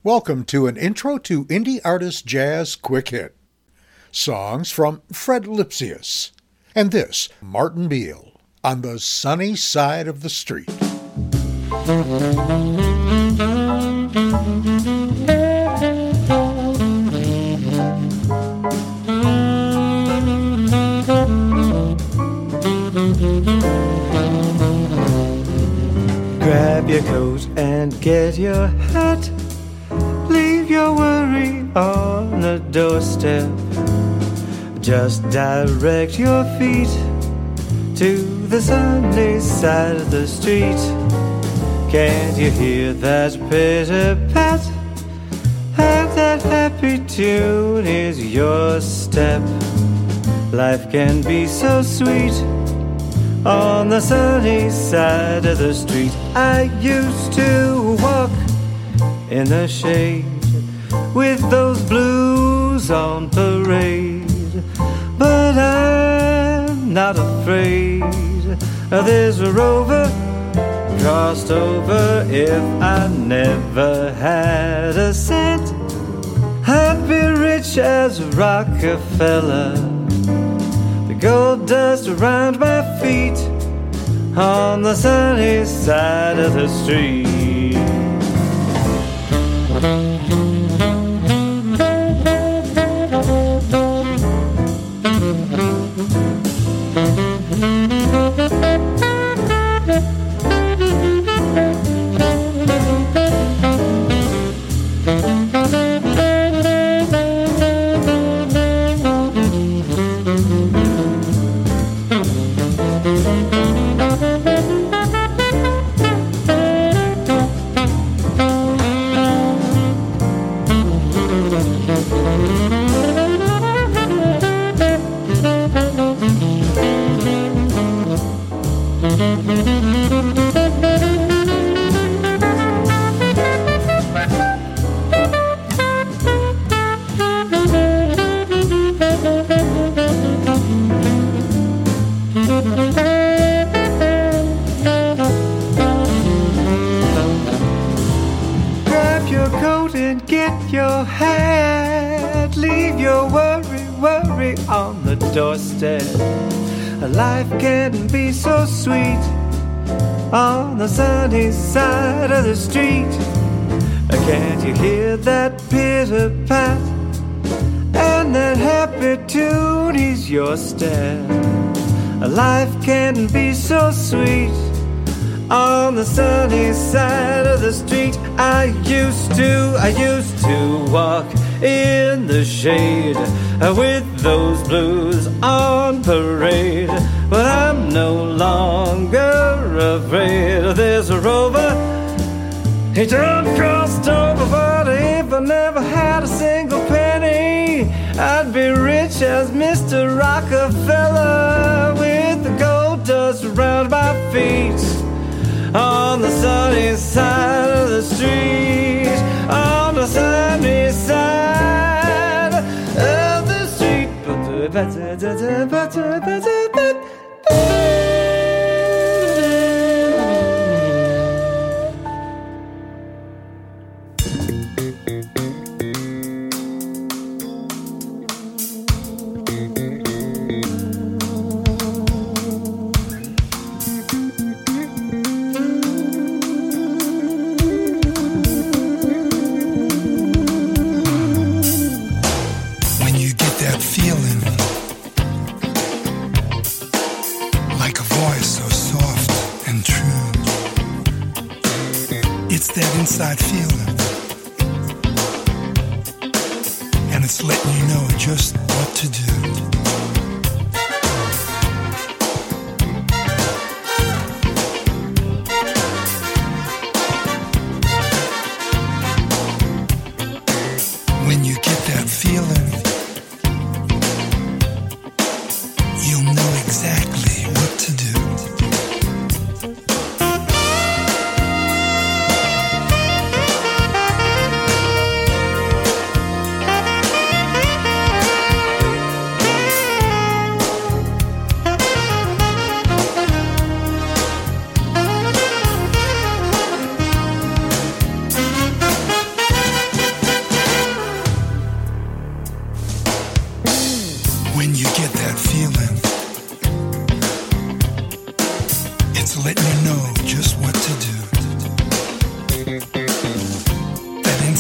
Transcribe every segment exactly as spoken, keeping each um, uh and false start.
Welcome to an Intro to Indie Artist Jazz Quick Hit. Songs from Fred Lipsius. And this, Martin Beal, On the Sunny Side of the Street. Grab your coat and get your hat. Leave your worry on the doorstep. Just direct your feet to the sunny side of the street. Can't you hear that pitter-pat? And that happy tune is your step. Life can be so sweet on the sunny side of the street. I used to walk in the shade with those blues on parade, but I'm not afraid. There's a rover crossed over. If I never had a cent, I'd be rich as Rockefeller. The gold dust around my feet on the sunny side of the street. Life can be so sweet on the sunny side of the street. Can't you hear that pitter-pat? And that happy tune is your step. Life can be so sweet on the sunny side of the street. I used to, I used to walk in the shade with those blues on parade, but I'm no longer afraid. There's a rover, he done crossed over, but if I never had a single penny, I'd be rich as Mister Rockefeller, with the gold dust around my feet on the sunny side of the street, on the sunny side of the street. Inside feeling, and it's letting you know just what to do. When you get that feeling, you'll know exactly what to do.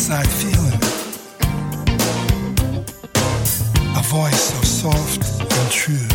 inside feeling. A voice so soft and true.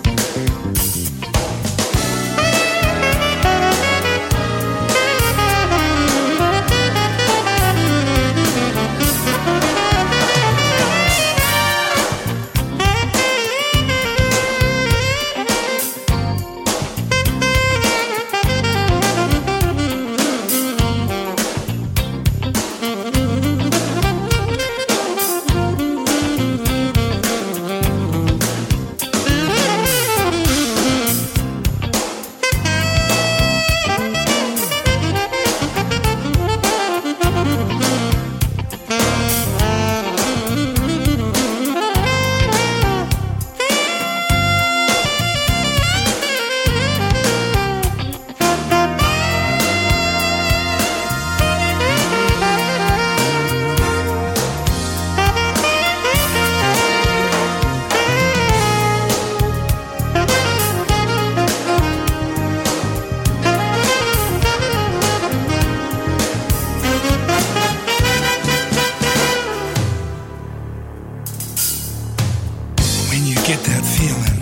Get that feeling.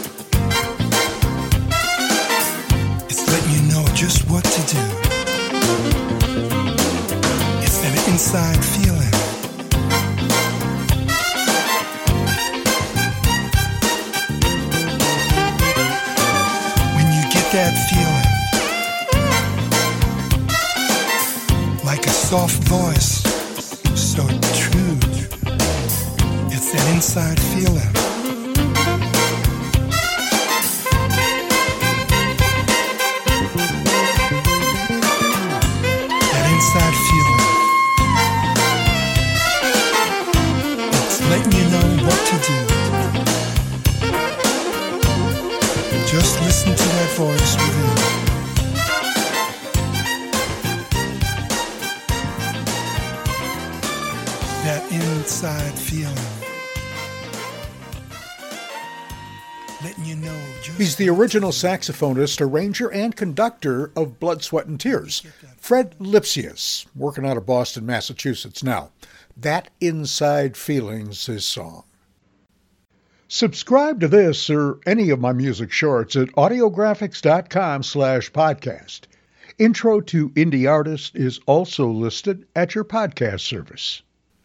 It's letting you know just what to do. It's that inside feeling. When you get that feeling, like a soft voice, so true. It's that inside feeling. Inside feeling. It's letting you know what to do. Just listen to that voice within. That inside feeling. Letting you know just He's the original saxophonist, arranger, and conductor of Blood, Sweat, and Tears, Fred Lipsius, working out of Boston, Massachusetts now. That Inside Feeling's his song. Subscribe to this or any of my music shorts at audiographics.com slash podcast. Intro to Indie Artist is also listed at your podcast service.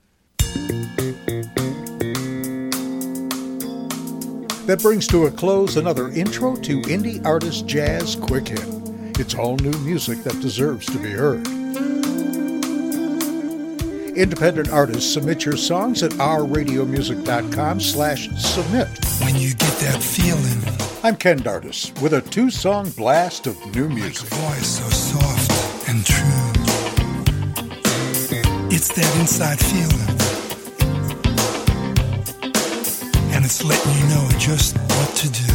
That brings to a close another Intro to Indie Artist Jazz Quick Hit. It's all new music that deserves to be heard. Independent artists, submit your songs at ourradiomusic.com slash submit. when you get that feeling. I'm Ken Dardis with a two-song blast of new music. Like a voice so soft and true. It's that inside feeling. And it's letting you know just what to do.